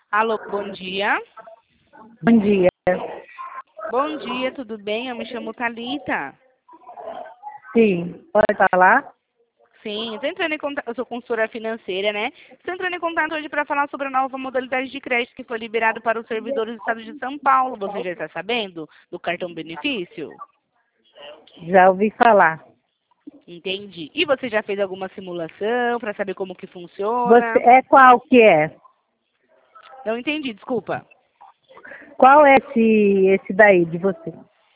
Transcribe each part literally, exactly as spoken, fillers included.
Alô, bom dia. Bom dia. Bom dia, tudo bem? Eu me chamo Thalita. Sim, pode falar? Sim, eu tô entrando em contato, eu sou consultora financeira, né? Estou entrando em contato hoje para falar sobre a nova modalidade de crédito que foi liberado para os servidores do estado de São Paulo. Você já está sabendo do cartão benefício? Já ouvi falar. Entendi. E você já fez alguma simulação para saber como que Você funciona? é qual que é? Não entendi, desculpa. Qual é esse esse daí de você?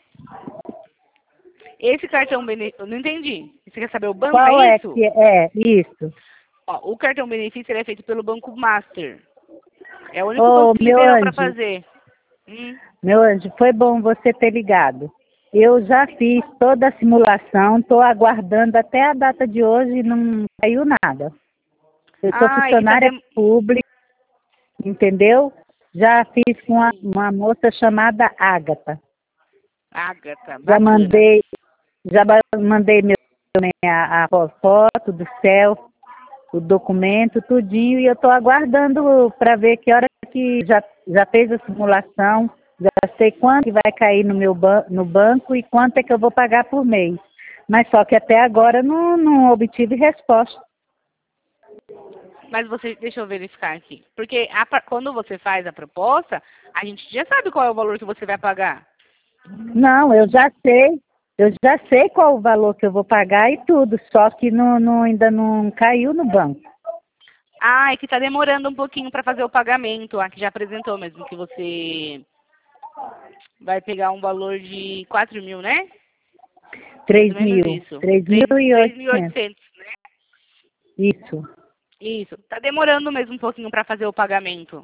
Esse cartão benefício, eu não entendi. Você quer saber o banco, Qual é é isso? que é isso? Ó, o cartão benefício ele é feito pelo Banco Master. É o único Ô, banco que meu liberou para anjo, fazer. Hum. meu anjo, foi bom você ter ligado. Eu já fiz toda a simulação, estou aguardando até a data de hoje e não saiu nada. Eu sou Ah, é que tá funcionária dem... pública, entendeu? Já fiz com uma, Sim. uma moça chamada Ágata. Agatha, Já bacana. mandei, já ba- mandei meu, a, a foto do céu, o documento, tudinho, e eu estou aguardando para ver que hora que já, já fez a simulação, já sei quanto que vai cair no meu ban no banco e quanto é que eu vou pagar por mês. Mas só que até agora não, não obtive resposta. Mas você, deixa eu verificar aqui. Porque a par- quando você faz a proposta, a gente já sabe qual é o valor que você vai pagar. Não, eu já sei, eu já sei qual o valor que eu vou pagar e tudo, só que não, não, ainda não caiu no banco. Ah, é que tá demorando um pouquinho para fazer o pagamento. Ah, que já apresentou mesmo que você vai pegar um valor de quatro mil, né? Mais Três ou menos mil, isso. três Três mil e três mil e oitocentos. oitocentos, né? Isso. Isso. Tá demorando mesmo um pouquinho para fazer o pagamento.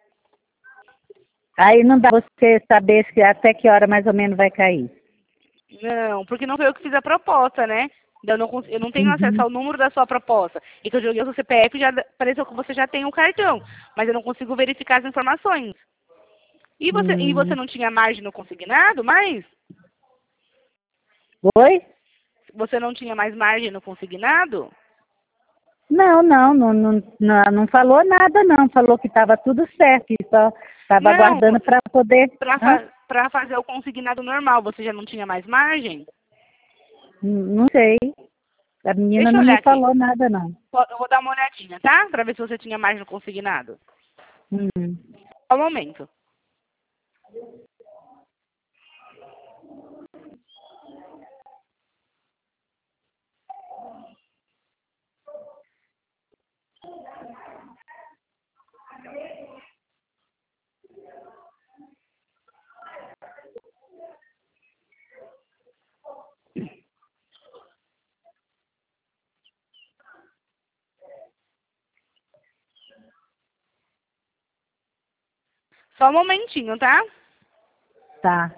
Aí não dá você saber se até que hora mais ou menos vai cair. Não, porque não foi eu que fiz a proposta, né? Eu não, cons- eu não tenho acesso Uhum. ao número da sua proposta. E que eu joguei o seu C P F e já apareceu que você já tem o cartão. Mas eu não consigo verificar as informações. E você, e você Hum. não tinha margem no consignado, mas Oi? você não tinha mais margem no consignado? Não, não, não, não, não, não falou nada não. Falou que estava tudo certo, que só estava Não, aguardando para poder. para Hã? fa para fazer o consignado normal, você já não tinha mais margem? N- Não sei. A menina Deixa eu não olhar me aqui. falou nada não. Po- Eu vou dar uma olhadinha, tá? Para ver se você tinha margem no consignado. Hum. Só um momento. Só um momentinho, tá? Tá.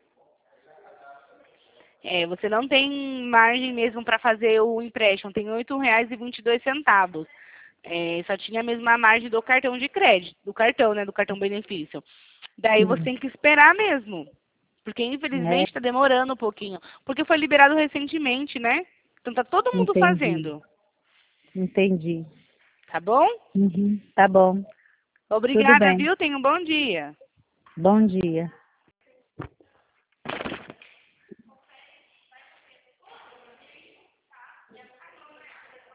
É, você não tem margem mesmo para fazer o empréstimo, tem oito reais e vinte e dois centavos. É, só tinha mesmo a margem do cartão de crédito, do cartão, né, do cartão benefício. Daí você Hum. tem que esperar mesmo, porque É, infelizmente está demorando um pouquinho, porque foi liberado recentemente, né? Então tá todo mundo entendi. fazendo, Entendi. tá bom? Uhum. Tá bom. Tudo Obrigada, bem. viu? Tenha um bom dia. Bom dia.